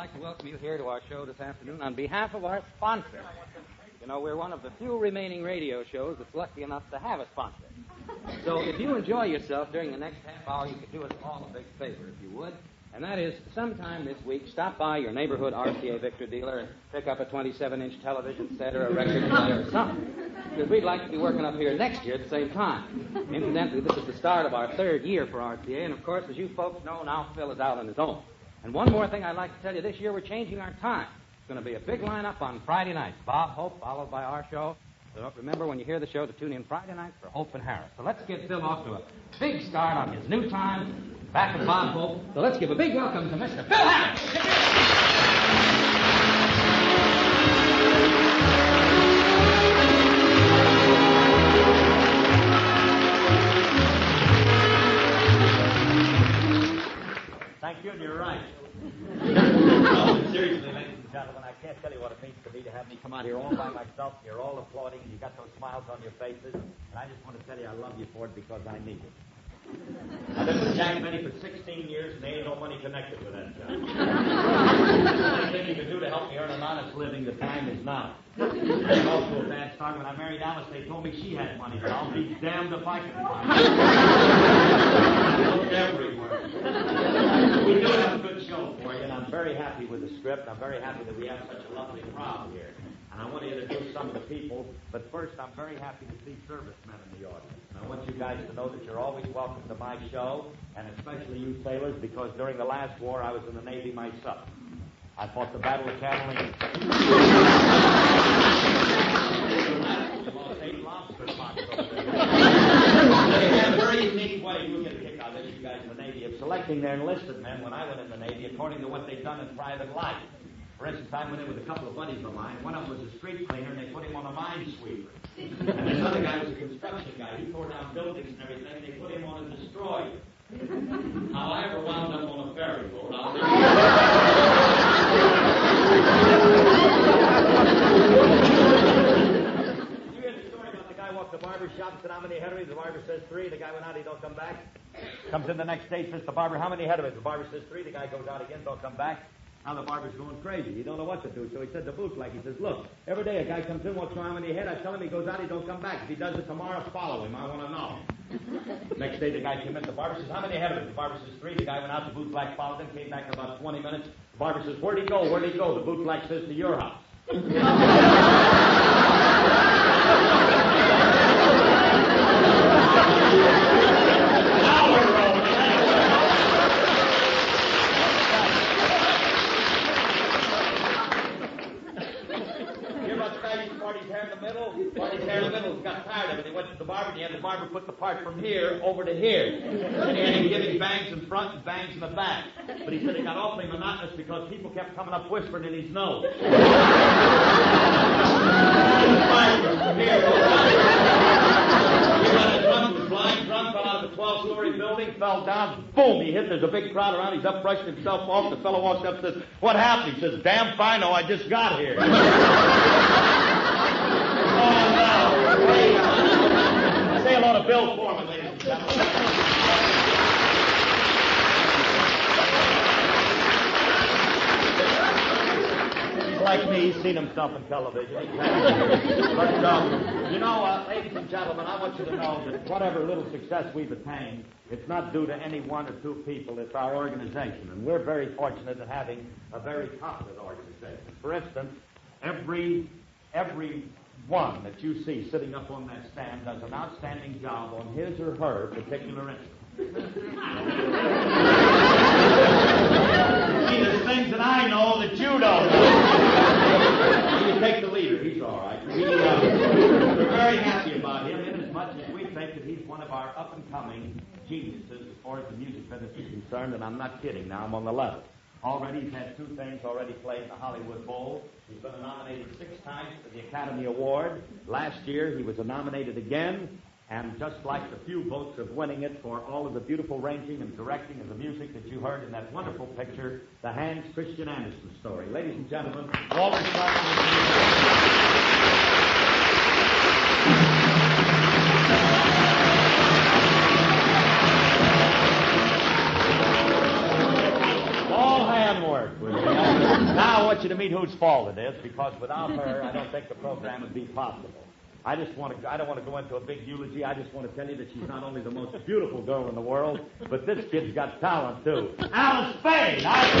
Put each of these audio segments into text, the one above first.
like to welcome you here to our show this afternoon on behalf of our sponsor. You know, we're one of the few remaining radio shows that's lucky enough to have a sponsor. So if you enjoy yourself during the next half hour, you could do us all a big favor, if you would. And that is, sometime this week, stop by your neighborhood RCA Victor dealer and pick up a 27-inch television set or a record player or something. Because we'd like to be working up here next year at the same time. Incidentally, this is the start of our third year for RCA, and of course, as you folks know, now Phil is out on his own. And one more thing I'd like to tell you, this year we're changing our time. It's going to be a big lineup on Friday nights. Bob Hope, followed by our show. So remember when you hear the show to tune in Friday night for Hope and Harris. So let's get Phil off to a big start on his new time, back with Bob Hope. So let's give a big welcome to Mr. Phil Harris. Thank you, and you're right. No, seriously, ladies and gentlemen, I can't tell you what it means to me to have me come out here all by myself. You're all applauding, and you got those smiles on your faces, and I just want to tell you I love you for it because I need it. I've been with Jack Benny for 16 years, and there ain't no money connected with that job. The only thing you can do to help me earn an honest living, the time is now. And also a bad start. When I married Alice, they told me she had money, but I'll be damned if I can find it. Look everywhere. We do have a good show for you, and I'm very happy with the script. I'm very happy that we have such a lovely crowd here. And I want to introduce some of the people, but first I'm very happy to see servicemen in the audience. And I want you guys to know that you're always welcome to my show, and especially you sailors, because during the last war I was in the Navy myself. I fought the Battle of Catalina. We lost 8 lobster pots over there. They have a very unique way, you'll get a kick out of this, you guys in the Navy, of selecting their enlisted men when I went in the Navy according to what they'd done in private life. For instance, I went in with a couple of buddies of mine. One of them was a street cleaner, and they put him on a minesweeper. And this other guy was a construction guy. He tore down buildings and everything, and they put him on a destroyer. How I ever wound up on a ferry boat, I'll tell you. You hear the story about the guy walked the barber shop and said, how many head of it? The barber says 3. The guy went out, he don't come back. Comes in the next day, says to the barber, how many head of it? The barber says 3. The guy goes out again, don't come back. Now the barber's going crazy. He don't know what to do. So he said to Bootleg, he says, look, every day a guy comes in, wants to know how many head. I tell him he goes out, he don't come back. If he does it tomorrow, follow him. I want to know. Next day the guy came in. The barber says, how many head of it? The barber says 3. The guy went out. The Bootleg followed him, came back in about 20 minutes. The barber says, where'd he go? Where'd he go? The Bootleg says, to your house. Now we're rolling. Party's hair in the middle. Party's hair in the middle. He got tired of it. He went to the barber, and he had the barber put the part from here over to here. And he had him giving bangs in front and bangs in the back. But he said it got awfully monotonous because people kept coming up whispering in his nose. Flying drunk, fell out of a 12-story building, fell down, boom, he hit. There's a big crowd around. He's up brushing himself off. The fellow walks up and says, what happened? He says, damn fine, I just got here. Oh, no. Say hello to Bill Foreman, ladies and gentlemen. Like me, he's seen himself on television. But, you know, ladies and gentlemen, I want you to know that whatever little success we've attained, it's not due to any 1 or 2 people. It's our organization. And we're very fortunate in having a very competent organization. For instance, every one that you see sitting up on that stand does an outstanding job on his or her particular instrument. See, there's things that I know that you don't know. You take the leader. He's all right. We're very happy about him, in as much as we think that he's one of our up-and-coming geniuses as far as the music business is concerned, and I'm not kidding. Now I'm on the level. Already he's had 2 things already played in the Hollywood Bowl. He's been nominated 6 times for the Academy Award. Last year he was nominated again. And just like the few votes of winning it for all of the beautiful arranging and directing of the music that you heard in that wonderful picture, the Hans Christian Andersen story. Ladies and gentlemen, Walter Scott. All hand work. meet whose fault it is, because without her, I don't think the program would be possible. I don't want to go into a big eulogy. I just want to tell you that she's not only the most beautiful girl in the world, but this kid's got talent, too. Alice Faye!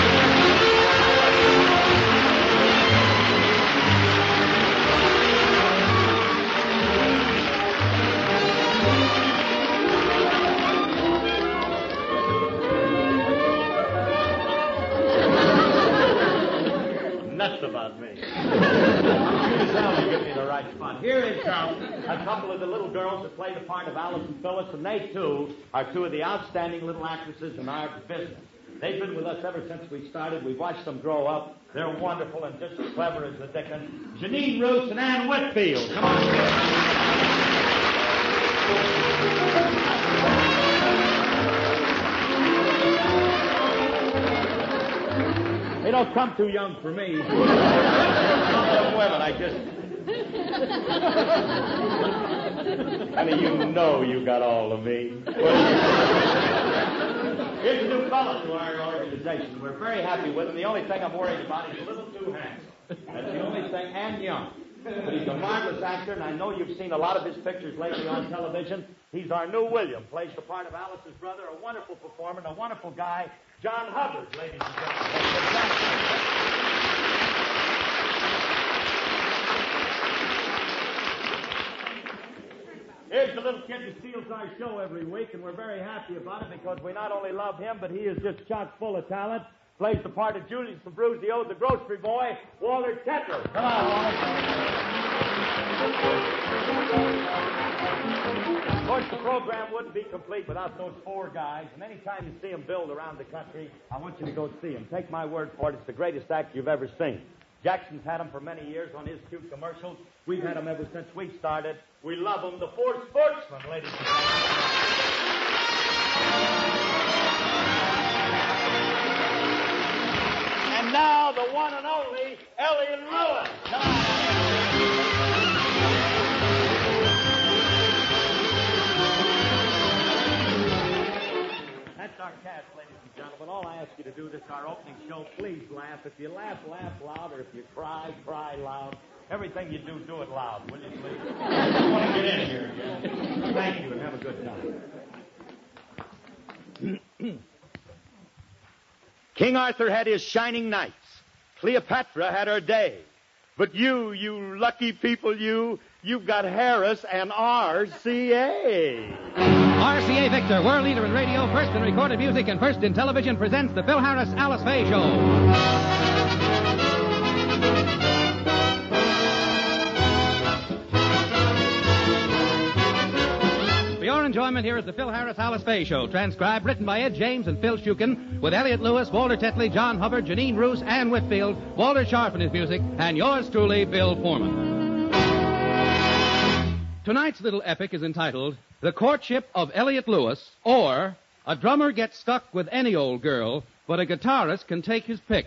Nuts about me. Tell you give me the right spot. Here is a couple of the little girls that play the part of Alice and Phyllis, and they, too, are two of the outstanding little actresses in our business. They've been with us ever since we started. We've watched them grow up. They're wonderful and just as clever as the Dickens. Janine Roos and Ann Whitfield. Come on. They don't come too young for me. Some of them women, Honey, you know you got all of me. Here's a new fellow to our organization. We're very happy with him. The only thing I'm worried about is a little too handsome. That's the only thing, and young. But he's a marvelous actor, and I know you've seen a lot of his pictures lately on television. He's our new William, plays the part of Alice's brother, a wonderful performer, and a wonderful guy, John Hubbard, ladies and gentlemen. Here's the little kid that steals our show every week, and we're very happy about it because we not only love him, but he is just chock full of talent. Plays the part of Julius Fabruzio, the grocery boy, Walter Tetley. Come on, Walter. Of course, the program wouldn't be complete without those four guys, and anytime you see them build around the country, I want you to go see them. Take my word for it, it's the greatest act you've ever seen. Jackson's had them for many years on his cute commercials. We've had them ever since we started. We love them. The Four Sportsmen, ladies and gentlemen. And now, the one and only Elliott Lewis. Come on, That's our cast, ladies and gentlemen. All I ask you to do this our opening show, please laugh. If you laugh, laugh loud, or if you cry, cry loud. Everything you do, do it loud, will you, please? I want to get in here again. Thank you, and have a good time. King Arthur had his shining nights. Cleopatra had her day. But you lucky people, you've got Harris and RCA. RCA Victor, world leader in radio, first in recorded music, and first in television, presents the Phil Harris Alice Faye Show. For your enjoyment, here is the Phil Harris Alice Faye Show, transcribed, written by Ed James and Phil Shukin, with Elliott Lewis, Walter Tetley, John Hubbard, Janine Roos, Ann Whitfield, Walter Sharp in his music, and yours truly, Bill Foreman. Tonight's little epic is entitled The Courtship of Elliott Lewis, or A Drummer Gets Stuck with Any Old Girl, but a Guitarist Can Take His Pick.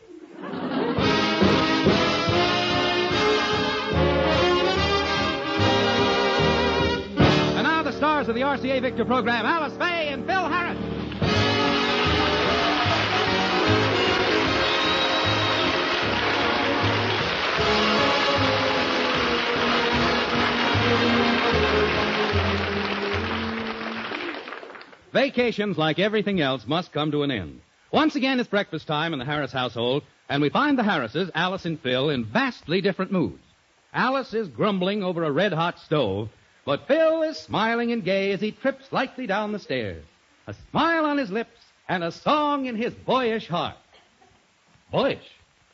And now the stars of the RCA Victor program, Alice Faye and Phil Harris. Vacations, like everything else, must come to an end. Once again, it's breakfast time in the Harris household, and we find the Harrises, Alice and Phil, in vastly different moods. Alice is grumbling over a red-hot stove, but Phil is smiling and gay as he trips lightly down the stairs. A smile on his lips and a song in his boyish heart. Boyish?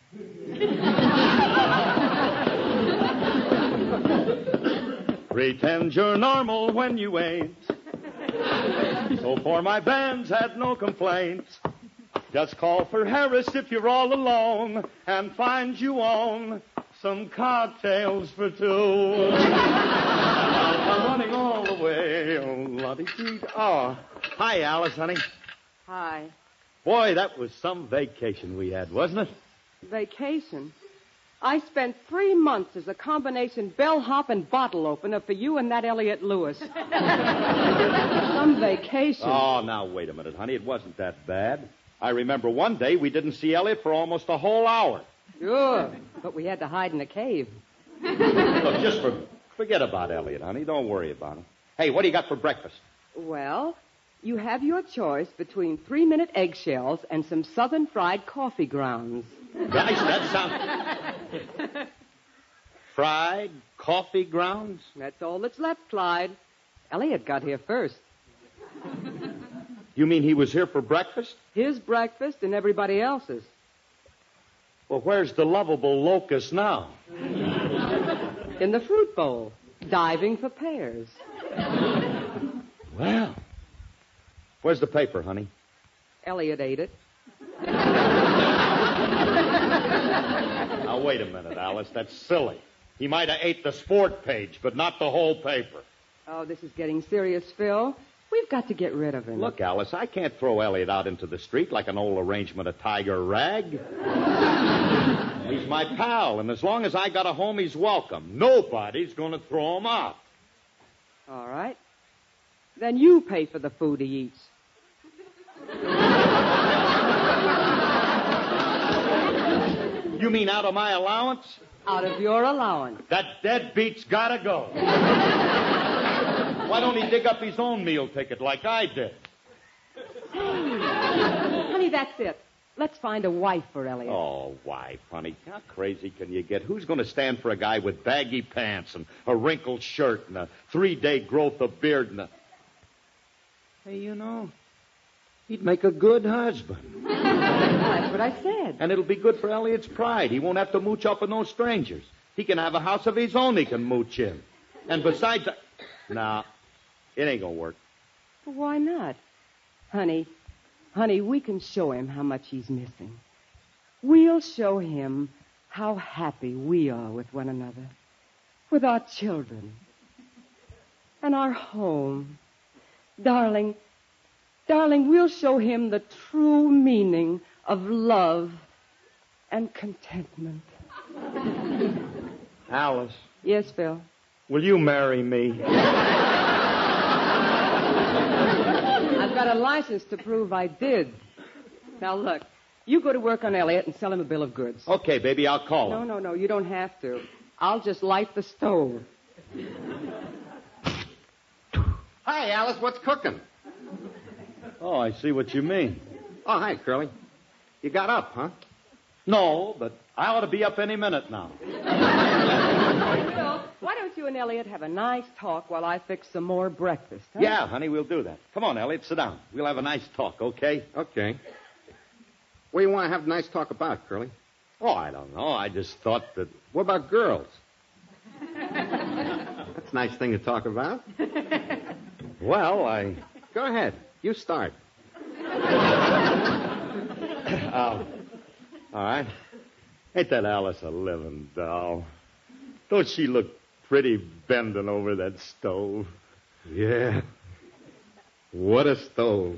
Pretend you're normal when you ain't. So for my bands had no complaints. Just call for Harris if you're all alone and find you own some cocktails for two. I'm running all the way. Oh, Lottie. Oh, hi, Alice, honey. Hi. Boy, that was some vacation we had, wasn't it? Vacation? I spent 3 months as a combination bellhop and bottle opener for you and that Elliott Lewis. Some vacation. Oh, now, wait a minute, honey. It wasn't that bad. I remember one day we didn't see Elliott for almost a whole hour. Sure, but we had to hide in a cave. Look, forget about Elliot, honey. Don't worry about him. Hey, what do you got for breakfast? Well, you have your choice between 3-minute eggshells and some southern fried coffee grounds. Gosh, that sounds... Fried coffee grounds? That's all that's left, Clyde. Elliot got here first. You mean he was here for breakfast? His breakfast and everybody else's. Well, where's the lovable locust now? In the fruit bowl, diving for pears. Well, where's the paper, honey? Elliot ate it. Now, wait a minute, Alice. That's silly. He might have ate the sport page, but not the whole paper. Oh, this is getting serious, Phil. We've got to get rid of him. Look, Alice, I can't throw Elliot out into the street like an old arrangement of Tiger Rag. He's my pal, and as long as I got a home, he's welcome. Nobody's going to throw him out. All right. Then you pay for the food he eats. You mean out of my allowance? Out of your allowance. That deadbeat's got to go. Why don't he dig up his own meal ticket like I did? Honey, that's it. Let's find a wife for Elliot. Oh, wife, honey. How crazy can you get? Who's going to stand for a guy with baggy pants and a wrinkled shirt and a 3-day growth of beard and a... Hey, you know, he'd make a good husband. That's what I said. And it'll be good for Elliot's pride. He won't have to mooch up with no strangers. He can have a house of his own he can mooch in. And besides... Nah, it ain't going to work. Why not? Honey, we can show him how much he's missing. We'll show him how happy we are with one another, with our children, and our home. Darling, we'll show him the true meaning of love and contentment. Alice. Yes, Phil? Will you marry me? I've got a license to prove I did. Now, look, you go to work on Elliot and sell him a bill of goods. Okay, baby, I'll call him. No, you don't have to. I'll just light the stove. Hi, Alice. What's cooking? Oh, I see what you mean. Oh, hi, Curly. You got up, huh? No, but I ought to be up any minute now. Phil, why don't you and Elliot have a nice talk while I fix some more breakfast, huh? Yeah, honey, we'll do that. Come on, Elliot, sit down. We'll have a nice talk, okay? Okay. What do you want to have a nice talk about, Curly? Oh, I don't know. I just thought that... What about girls? That's a nice thing to talk about. Well, Go ahead. You start. All right. Ain't that Alice a living doll? Don't she look pretty bending over that stove? Yeah. What a stove.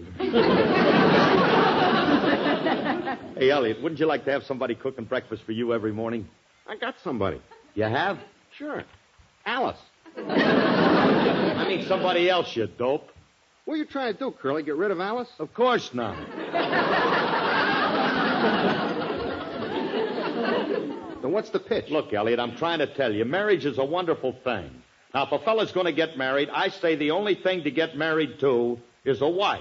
Hey, Elliot, wouldn't you like to have somebody cooking breakfast for you every morning? I got somebody. You have? Sure. Alice. I mean somebody else, you dope. What are you trying to do, Curly? Get rid of Alice? Of course not. Then what's the pitch? Look, Elliot, I'm trying to tell you, marriage is a wonderful thing. Now, if a fella's going to get married, I say the only thing to get married to is a wife.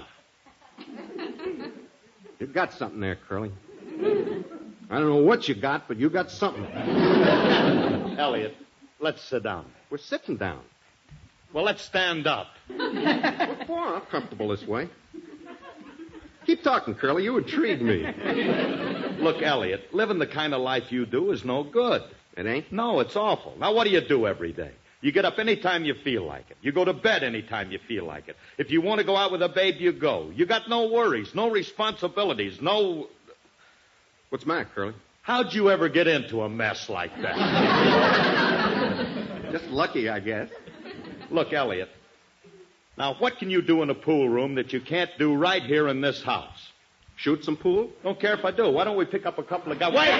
You've got something there, Curly. I don't know what you got, but you got something. Elliot, let's sit down. We're sitting down. Well, let's stand up. What for? I'm comfortable this way. Keep talking, Curly. You intrigue me. Look, Elliot, living the kind of life you do is no good. It ain't? No, it's awful. Now, what do you do every day? You get up any time you feel like it. You go to bed any time you feel like it. If you want to go out with a babe, you go. You got no worries, no responsibilities, no... What's the matter, Curly? How'd you ever get into a mess like that? Just lucky, I guess. Look, Elliot, now what can you do in a pool room that you can't do right here in this house? Shoot some pool? Don't care if I do. Why don't we pick up a couple of guys? Wait!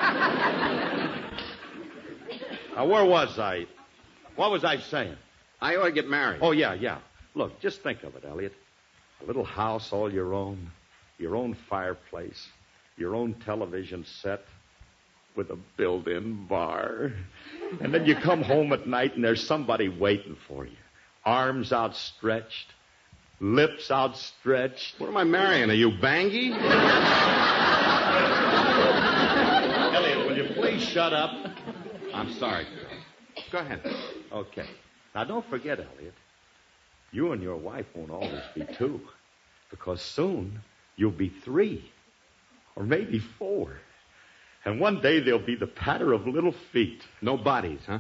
Now, where was I? What was I saying? I ought to get married. Oh, yeah. Look, just think of it, Elliot. A little house all your own fireplace, your own television set. with a built-in bar. And then you come home at night and there's somebody waiting for you. Arms outstretched, lips outstretched. What am I marrying? Are you Bangy? Elliot, will you please shut up? I'm sorry. Go ahead. Okay. Now, don't forget, Elliot, you and your wife won't always be two, because soon you'll be 3, or maybe 4. And one day there'll be the patter of little feet. No bodies, huh?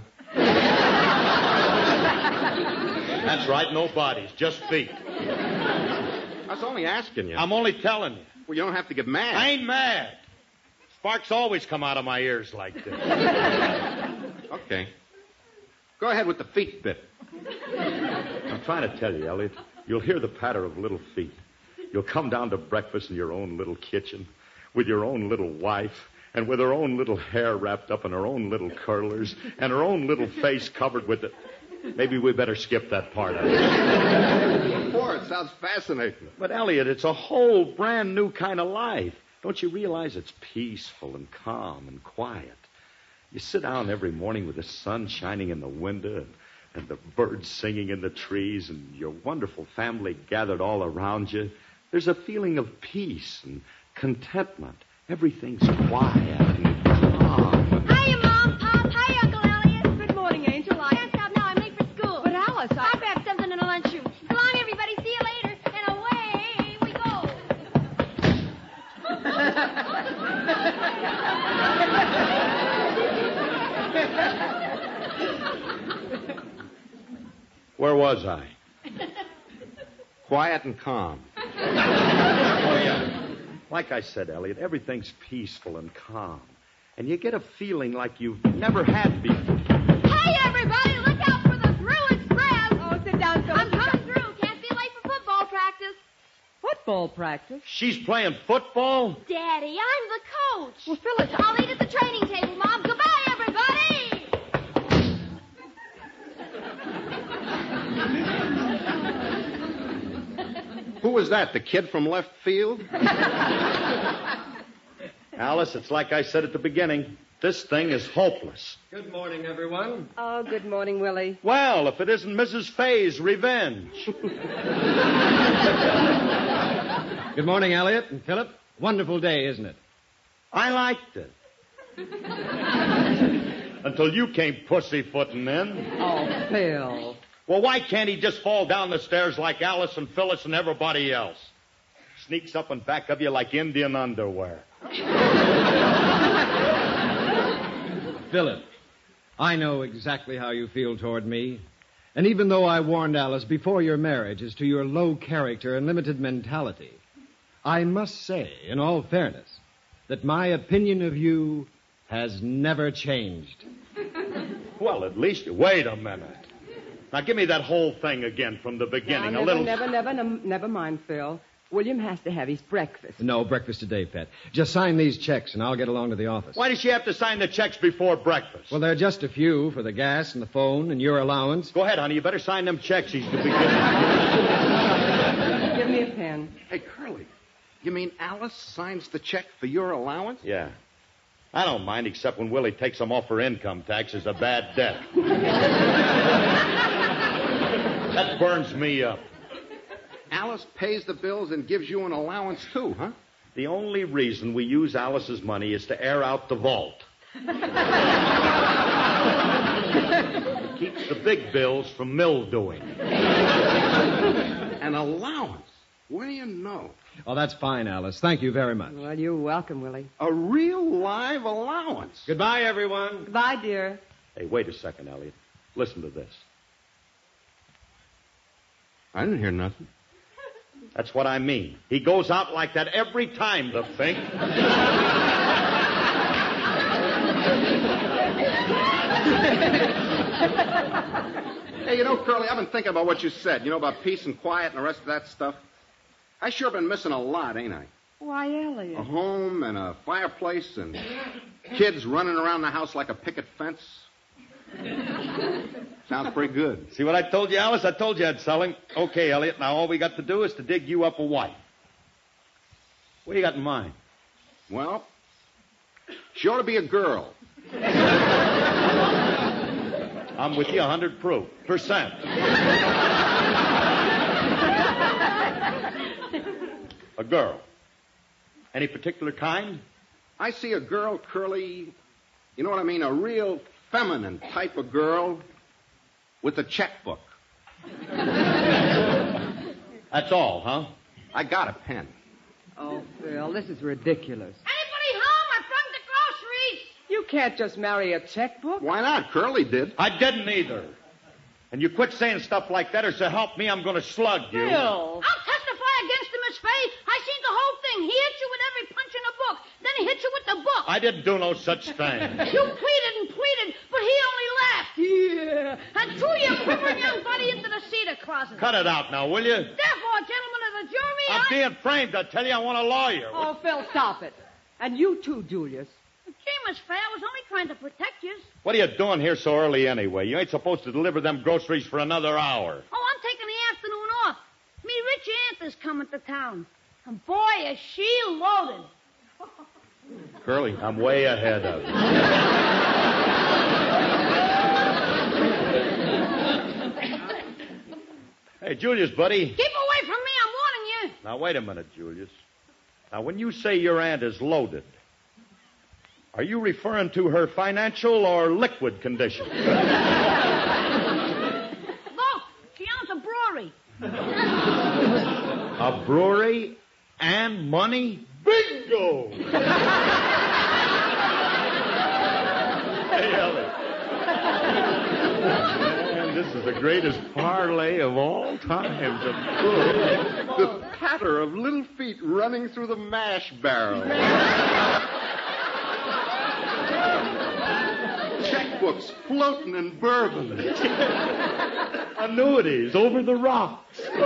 That's right, no bodies, just feet. I was only asking you. I'm only telling you. Well, you don't have to get mad. I ain't mad. Sparks always come out of my ears like this. Okay. Go ahead with the feet bit. I'm trying to tell you, Elliot, you'll hear the patter of little feet. You'll come down to breakfast in your own little kitchen with your own little wife and with her own little hair wrapped up in her own little curlers and her own little face covered with it. Maybe we better skip that part of it. Boy, it sounds fascinating. But, Elliot, it's a whole brand new kind of life. Don't you realize it's peaceful and calm and quiet? You sit down every morning with the sun shining in the window and the birds singing in the trees and your wonderful family gathered all around you. There's a feeling of peace and contentment. Everything's quiet and calm. Hiya, Mom, Pop. Hiya, Uncle Elliot. Good morning, Angel. Can't stop now. I'm late for school. But Alice, I'll grab something in the lunchroom. So long, everybody. See you later. And away we go. Where was I? Quiet and calm. Oh, yeah. Like I said, Elliot, everything's peaceful and calm. And you get a feeling like you've never had before. Hey, everybody. Look out for the Through Express. Oh, sit down, Phyllis. I'm coming through. Can't be late for football practice. Football practice? She's playing football? Daddy, I'm the coach. Well, Phyllis, I'll eat at the training table, Mom. Goodbye, everybody. Who was that? The kid from left field? Alice, it's like I said at the beginning. This thing is hopeless. Good morning, everyone. Oh, good morning, Willie. Well, if it isn't Mrs. Fay's revenge. Good morning, Elliot and Philip. Wonderful day, isn't it? I liked it. Until you came pussyfooting in. Oh, Phil. Well, why can't he just fall down the stairs like Alice and Phyllis and everybody else? Sneaks up and back of you like Indian underwear. Philip, I know exactly how you feel toward me. And even though I warned Alice before your marriage as to your low character and limited mentality, I must say, in all fairness, that my opinion of you has never changed. Well, at least... Wait a minute. Now, give me that whole thing again from the beginning. Now, a little... Never mind, Phil. William has to have his breakfast. No breakfast today, Pet. Just sign these checks and I'll get along to the office. Why does she have to sign the checks before breakfast? Well, there are just a few for the gas and the phone and your allowance. Go ahead, honey. You better sign them checks. He's the beginning. Give me a pen. Hey, Curly, you mean Alice signs the check for your allowance? Yeah. I don't mind, except when Willie takes them off her income tax as a bad debt. That burns me up. Alice pays the bills and gives you an allowance, too, huh? The only reason we use Alice's money is to air out the vault. It keeps the big bills from mildewing. An allowance? What do you know? Oh, that's fine, Alice. Thank you very much. Well, you're welcome, Willie. A real live allowance. Goodbye, everyone. Goodbye, dear. Hey, wait a second, Elliot. Listen to this. I didn't hear nothing. That's what I mean. He goes out like that every time, the Fink. Hey, you know, Curly, I've been thinking about what you said. You know, about peace and quiet and the rest of that stuff. I sure been missing a lot, ain't I? Why, Elliot? A home and a fireplace and kids running around the house like a picket fence. Sounds pretty good. See what I told you, Alice? I told you I'd sell him. Okay, Elliot, now all we got to do is to dig you up a wife. What do you got in mind? Well, She ought to be a girl. I'm with you 100%. A girl. Any particular kind? I see a girl, Curly, you know what I mean? A real feminine type of girl with a checkbook. That's all, huh? I got a pen. Oh, Phil, this is ridiculous. Anybody home? I brought the groceries. You can't just marry a checkbook. Why not? Curly did. I didn't either. And you quit saying stuff like that, or so help me, I'm going to slug you. Phil. I'll testify against him, Miss Fay. I seen the whole thing. He hit you with every punch in the book. Then he hit you with the book. I didn't do no such thing. You pleaded and pleaded, but he only laughed. Yeah. And threw your quivering young body into the cedar closet. Cut it out now, will you? Therefore, gentlemen of the jury, I'm being framed, I tell you. I want a lawyer. Oh, Phil, stop it. And you too, Julius. Gee, Miss Fay, I was only trying to protect you. What are you doing here so early anyway? You ain't supposed to deliver them groceries for another hour. Oh, I'm taking the afternoon off. Me rich aunt is coming to town. And boy, is she loaded. Curly, I'm way ahead of you. Hey, Julius, buddy. Keep away from me, I'm warning you. Now, wait a minute, Julius. Now, when you say your aunt is loaded, are you referring to her financial or liquid condition? Look, she owns a brewery. A brewery and money? Bingo! Hey, Ellie. Man, this is the greatest parlay of all time. The patter of little feet running through the mash barrel. Checkbooks floating in bourbon. Annuities over the rocks. What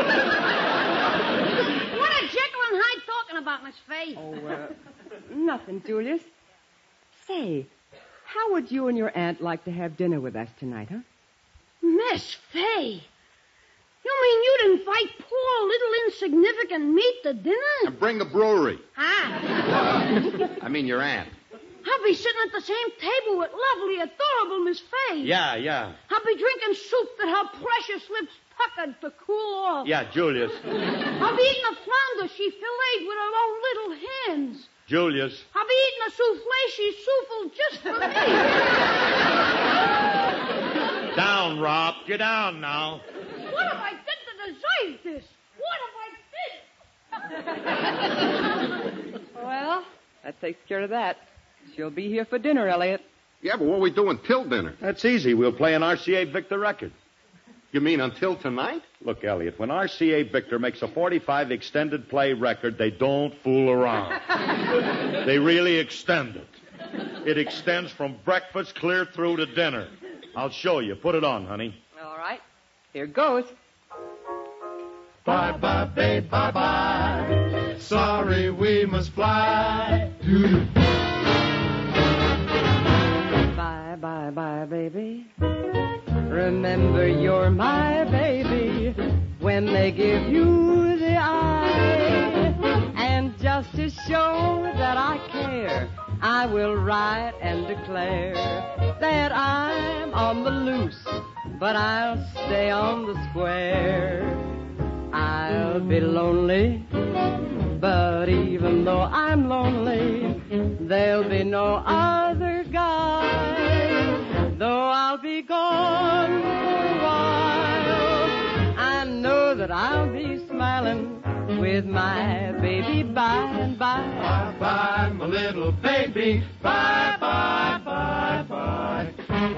are Jekyll and Hyde talking about, Miss Fay? Oh, nothing, Julius. Say, how would you and your aunt like to have dinner with us tonight, huh? Miss Fay, you mean you'd invite poor little insignificant me to dinner? And bring the brewery. Ah. I mean your aunt. I'll be sitting at the same table with lovely, adorable Miss Fay. Yeah. I'll be drinking soup that her precious lips puckered to cool off. Yeah, Julius. I'll be eating a flounder she filleted with her own little hands. Julius. I'll be eating a souffle she souffled just for me. Down, Rob. Get down now. What have I done to deserve this? What have I did? Well, that takes care of that. She'll be here for dinner, Elliot. Yeah, but what are we doing till dinner? That's easy. We'll play an RCA Victor record. You mean until tonight? Look, Elliot, when RCA Victor makes a 45 extended play record, they don't fool around. They really extend it. It extends from breakfast clear through to dinner. I'll show you. Put it on, honey. All right. Here goes. Bye-bye, babe, bye-bye. Sorry we must fly. Bye, baby. Remember you're my baby when they give you the eye. And just to show that I care, I will write and declare that I'm on the loose, but I'll stay on the square. I'll be lonely, but even though I'm lonely, there'll be no other guy. Though I'll be gone for a while, I know that I'll be smiling with my baby by and by. Bye-bye, my little baby. Bye-bye, bye-bye.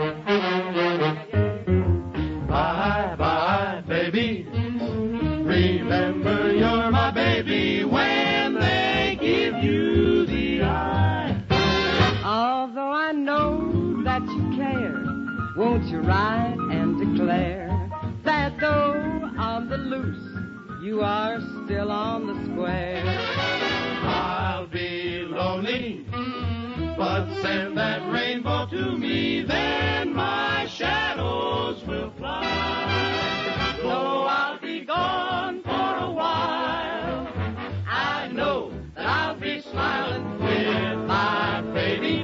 Bye-bye, baby. Remember you're my baby when they give you the eye. Although I know that you care, won't you write and declare that though on the loose, you are still on the square? I'll be lonely, but send that rainbow to me, then my shadows will fly. Though I'll be gone for a while, I know that I'll be smiling with my baby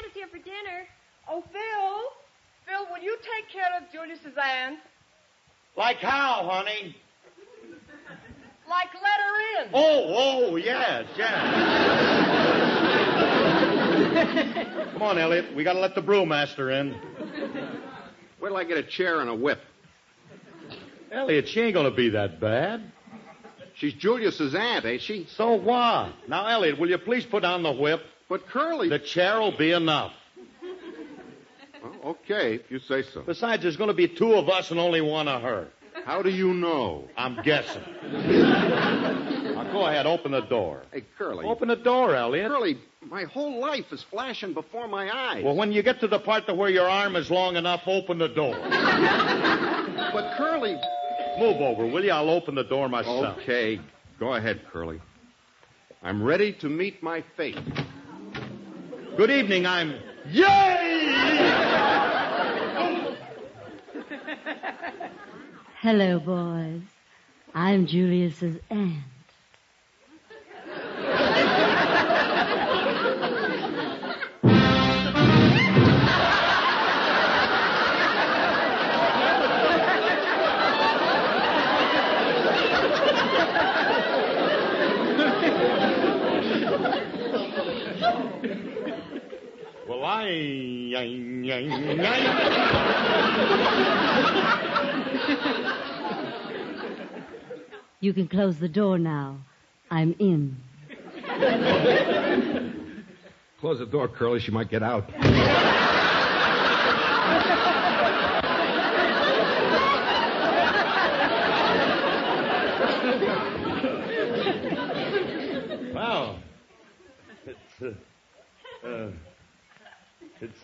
is here for dinner. Oh, Phil. Phil, will you take care of Julius's aunt? Like how, honey? Like let her in. Oh, yes. Come on, Elliot. We got to let the brewmaster in. Wait till I get a chair and a whip. Elliot, she ain't going to be that bad. She's Julius's aunt, ain't she? So what? Now, Elliot, will you please put down the whip? But Curly... The chair will be enough. Well, okay, if you say so. Besides, there's going to be 2 of us and only 1 of her. How do you know? I'm guessing. Now, go ahead, open the door. Hey, Curly. Open the door, Elliot. Curly, my whole life is flashing before my eyes. Well, when you get to the part where your arm is long enough, open the door. But, Curly... Move over, will you? I'll open the door myself. Okay, go ahead, Curly. I'm ready to meet my fate. Good evening, I'm... Yay! Hello, boys. I'm Julius's aunt. Well, You can close the door now. I'm in. Close the door, Curly. She might get out. Wow. It's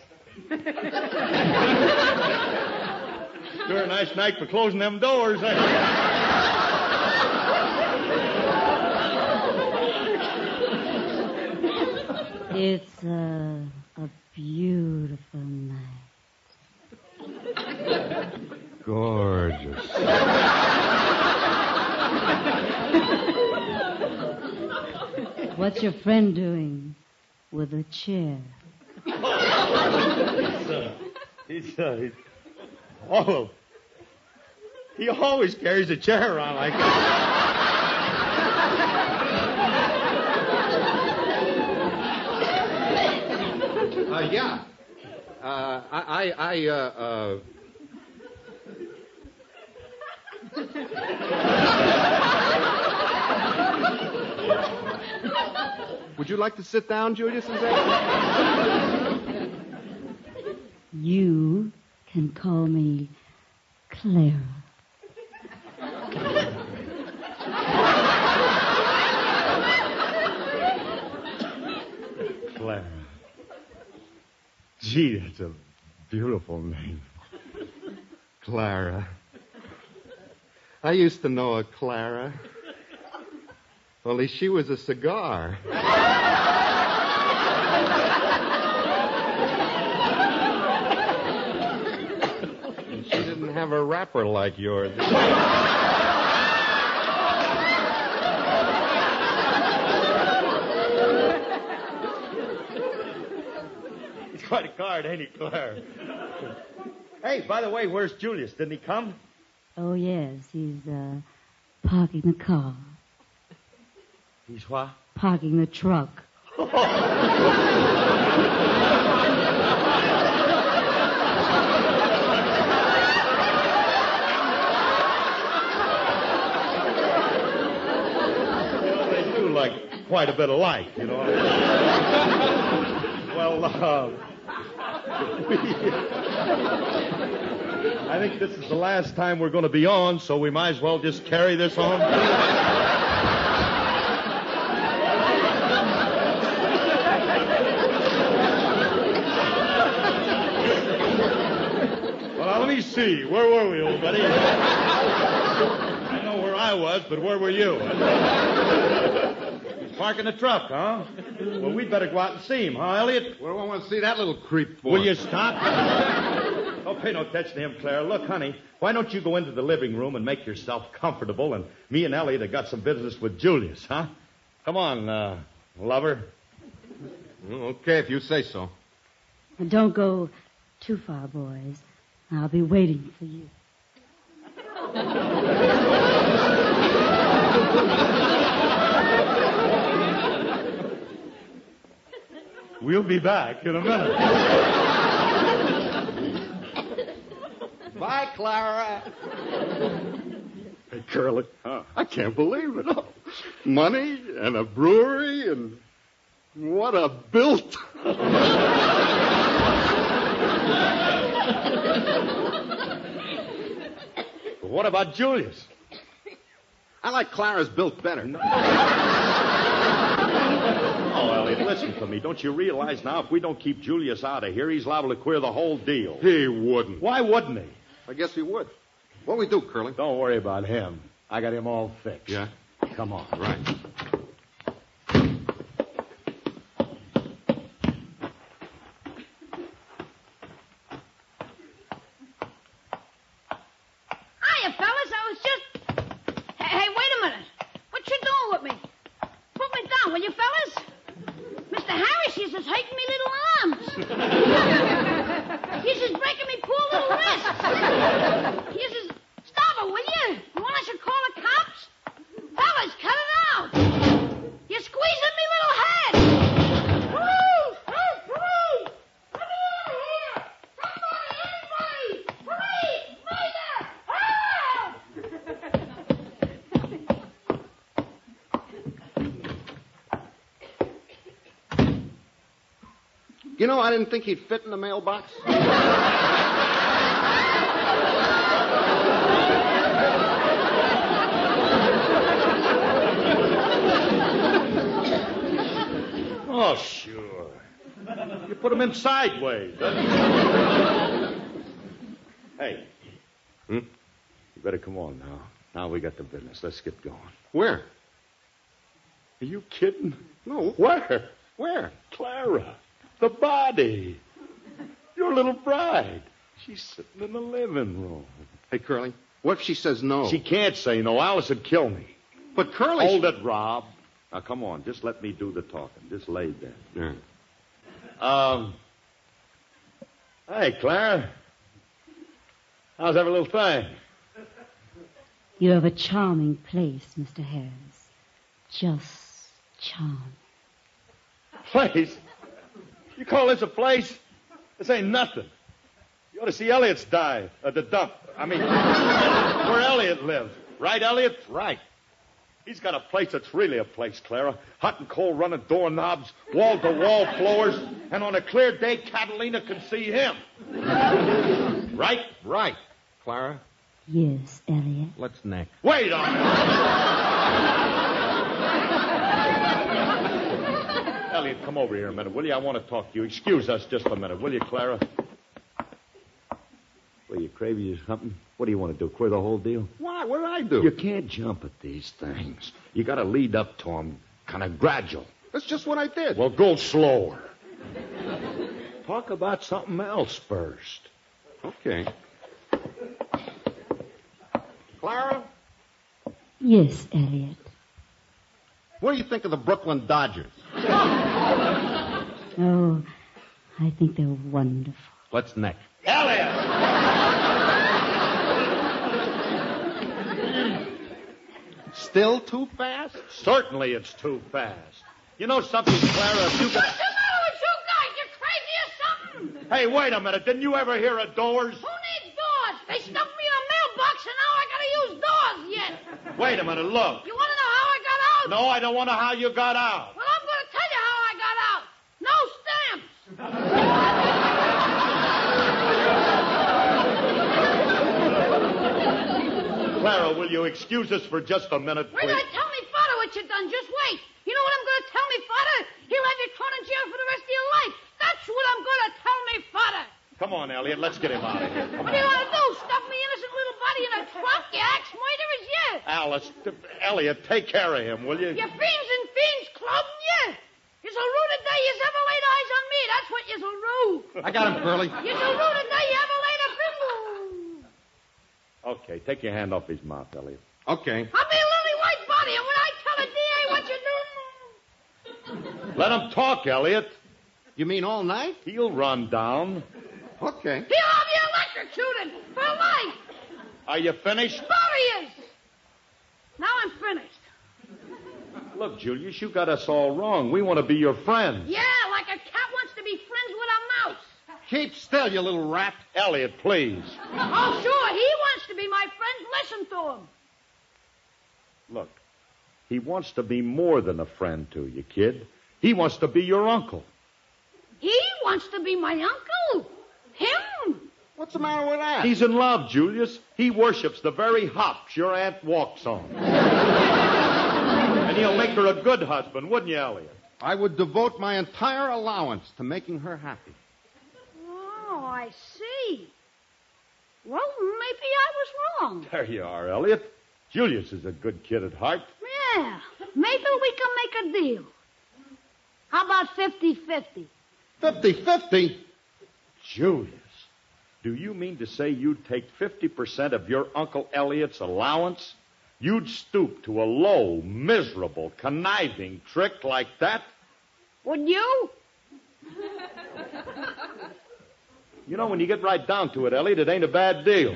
sure a nice night for closing them doors. It's a beautiful night. Gorgeous. What's your friend doing with a chair? He always carries a chair around like that. Yeah. Would you like to sit down, Julius? You can call me Clara. Clara. Gee, that's a beautiful name. Clara. I used to know a Clara. Only she was a cigar. And she didn't have a wrapper like yours. He's quite a card, ain't he, Claire? Hey, by the way, where's Julius? Didn't he come? Oh, yes, he's parking the car. He's what? Parking the truck. Well, they do like quite a bit alike, you know. Well, I think this is the last time we're going to be on, so we might as well just carry this on. Well, let me see. Where were we, old buddy? I know where I was, but where were you? He's parking the truck, huh? Well, we'd better go out and see him, huh, Elliot? Well, I want to see that little creep for. Will you stop? Don't pay no attention to him, Clara. Look, honey, why don't you go into the living room and make yourself comfortable, and me and Elliot have got some business with Julius, huh? Come on, lover. Okay, if you say so. Don't go too far, boys. I'll be waiting for you. We'll be back in a minute. Bye, Clara. Hey, Curly, I can't believe it. Oh, money and a brewery and what a built. What about Julius? I like Clara's built better. Oh, Elliot, listen to me. Don't you realize now if we don't keep Julius out of here, he's liable to queer the whole deal? He wouldn't. Why wouldn't he? I guess he would. What we do, Curly? Don't worry about him. I got him all fixed. Yeah? Come on. Right. Hiya, fellas. I was just... Hey, wait a minute. What you doing with me? Put me down, will you, fellas? Mr. Harris, he's just hurting me little arms. He's just breaking me poor little wrists. He's just... Stop it, will you? You want I should call the cops? Fellas, cut it out. You're squeezing me little head. Police! Hey, police! Let me out of here! Somebody, anybody! Police! Murder! Help! You know, I didn't think he'd fit in the mailbox. Oh, sure. You put him in sideways. Hey. You better come on now. Now we got the business. Let's get going. Where? Are you kidding? No. Where? Where? Clara. The body. Your little bride. She's sitting in the living room. Hey, Curly, what if she says no? She can't say no. Alice would kill me. But Curly... Hold it, Rob. Now, come on. Just let me do the talking. Just lay there. Yeah. Hey, Clara. How's every little thing? You have a charming place, Mr. Harris. Just charming. Place? You call this a place? This ain't nothing. You ought to see Elliot's dive at the dump. I mean, where Elliot lives. Right, Elliot? Right. He's got a place that's really a place, Clara. Hot and cold running doorknobs, wall-to-wall floors, and on a clear day, Catalina can see him. Right? Right. Clara? Yes, Elliot. What's next? Wait a minute. Elliot, come over here a minute, will you? I want to talk to you. Excuse us just a minute, will you, Clara? Well, you crazy or something? What do you want to do, queer the whole deal? Why? What did I do? You can't jump at these things. You got to lead up to them, kind of gradual. That's just what I did. Well, go slower. Talk about something else first. Okay. Clara, Yes, Elliot. what do you think of the Brooklyn Dodgers? Oh, I think they're wonderful. What's next? Elliot! Still too fast? Certainly it's too fast. You know something, Clara? If you got... What's the matter with you guys? You're crazy or something? Hey, wait a minute. Didn't you ever hear of doors? Who needs doors? They stuffed me in a mailbox and now I gotta use doors yet. Wait a minute. Look. You wanna know how I got out? No, I don't want to know how you got out. Well, I'm gonna tell you how I got out. No stamps. Clara, will you excuse us for just a minute, Wait please? till I tell me father what you done. Just wait. You know what I'm gonna tell me father? He'll have you thrown in jail for the rest of your life. That's what I'm gonna tell me father. Come on, Elliot. Let's get him out of here. Come What do you on. want to do? Stuff me innocent little body in a trunk? You axe murderers, you. Alice, Elliot, take care of him, will you? You fiends and fiends clubbing you. You're so rude today you ever laid eyes on me. That's what you're so rude. I got him, Curly. You're so rude today you ever laid a finger. Okay, take your hand off his mouth, Elliot. Okay. I'll be a lily white body, and when I tell the DA what you do... Let him talk, Elliot. You mean all night? He'll run down. Okay. He'll have you electrocuted for life. Are you finished? Sure he is. Now I'm finished. Look, Julius, you got us all wrong. We want to be your friends. Yeah, like a cat wants to be friends with a mouse. Keep still, you little rat. Elliot, please. Oh, sure, he wants to be my friend. Listen to him. Look, he wants to be more than a friend to you, kid. He wants to be your uncle. He wants to be my uncle. Him. What's the matter with that? He's in love, Julius. He worships the very hops your aunt walks on. And he'll make her a good husband, wouldn't you, Elliot? I would devote my entire allowance to making her happy. Oh, I see. Well, maybe I was wrong. There you are, Elliot. Julius is a good kid at heart. Yeah, maybe we can make a deal. How about 50-50? 50-50? Julius, do you mean to say you'd take 50% of your Uncle Elliot's allowance? You'd stoop to a low, miserable, conniving trick like that? Would you? You know, when you get right down to it, Elliot, it ain't a bad deal.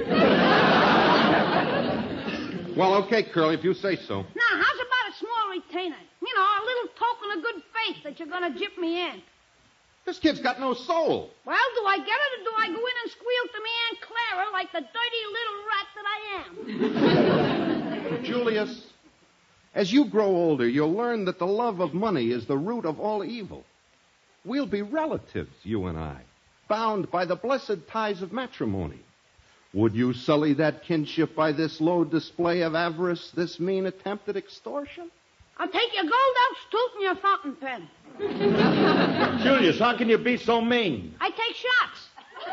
Well, okay, Curly, if you say so. Now, how's about a small retainer? You know, a little token of good faith that you're going to jip me in. This kid's got no soul. Well, do I get it or do I go in and squeal to me Aunt Clara like the dirty little rat that I am? Julius, as you grow older, you'll learn that the love of money is the root of all evil. We'll be relatives, you and I, bound by the blessed ties of matrimony. Would you sully that kinship by this low display of avarice, this mean attempt at extortion? I'll take your gold-out stoop and your fountain pen. Julius, how can you be so mean? I take shots.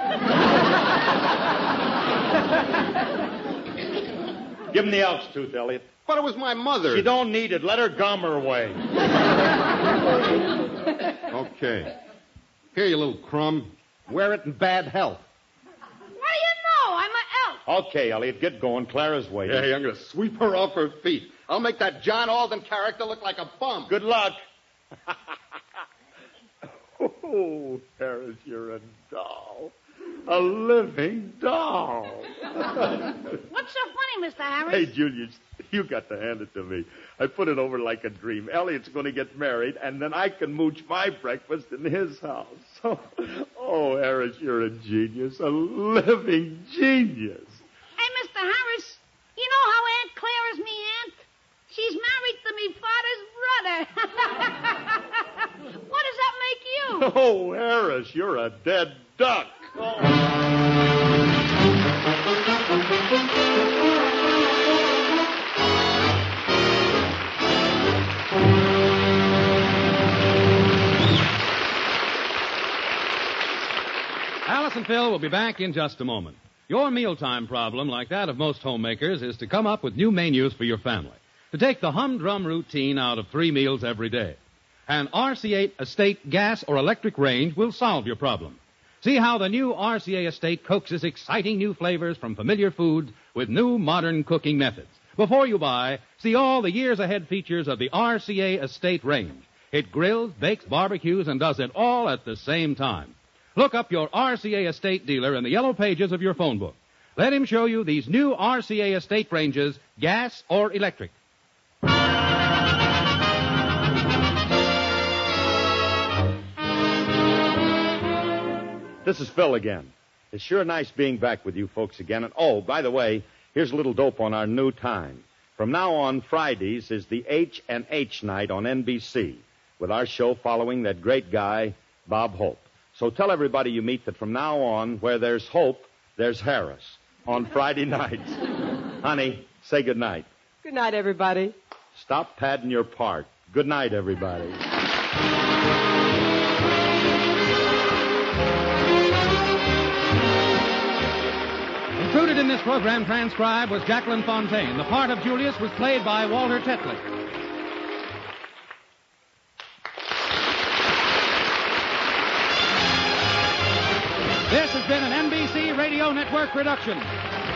Give him the Elks tooth, Elliot. But it was my mother. She don't need it. Let her gum her way. Okay. Here, you little crumb. Wear it in bad health. What do you know? I'm an elf. Okay, Elliot, get going. Clara's waiting. Hey, I'm going to sweep her off her feet. I'll make that John Alden character look like a bum. Good luck. Oh, Harris, you're a doll. A living doll. What's so funny, Mr. Harris? Hey, Julius, you got to hand it to me. I put it over like a dream. Elliot's going to get married, and then I can mooch my breakfast in his house. Oh, Harris, you're a genius. A living genius. Hey, Mr. Harris, you know how Aunt Clara's me aunt? She's married to me father's brother. What does that make you? Oh, Harris, you're a dead duck. Oh. Alice and Phil will be back in just a moment. Your mealtime problem, like that of most homemakers, is to come up with new menus for your family. To take the humdrum routine out of 3 meals every day. An RCA Estate gas or electric range will solve your problem. See how the new RCA Estate coaxes exciting new flavors from familiar foods with new modern cooking methods. Before you buy, see all the years ahead features of the RCA Estate range. It grills, bakes, barbecues, and does it all at the same time. Look up your RCA Estate dealer in the yellow pages of your phone book. Let him show you these new RCA Estate ranges, gas or electric. This is Phil again. It's sure nice being back with you folks again. And, oh, by the way, here's a little dope on our new time. From now on, Fridays is the H&H night on NBC, with our show following that great guy, Bob Hope. So tell everybody you meet that from now on, where there's Hope, there's Harris, on Friday nights. Honey, say good night. Good night, everybody. Stop padding your part. Good night, everybody. Included in this program, transcribed, was Jacqueline Fontaine. The part of Julius was played by Walter Tetley. This has been an NBC Radio Network production.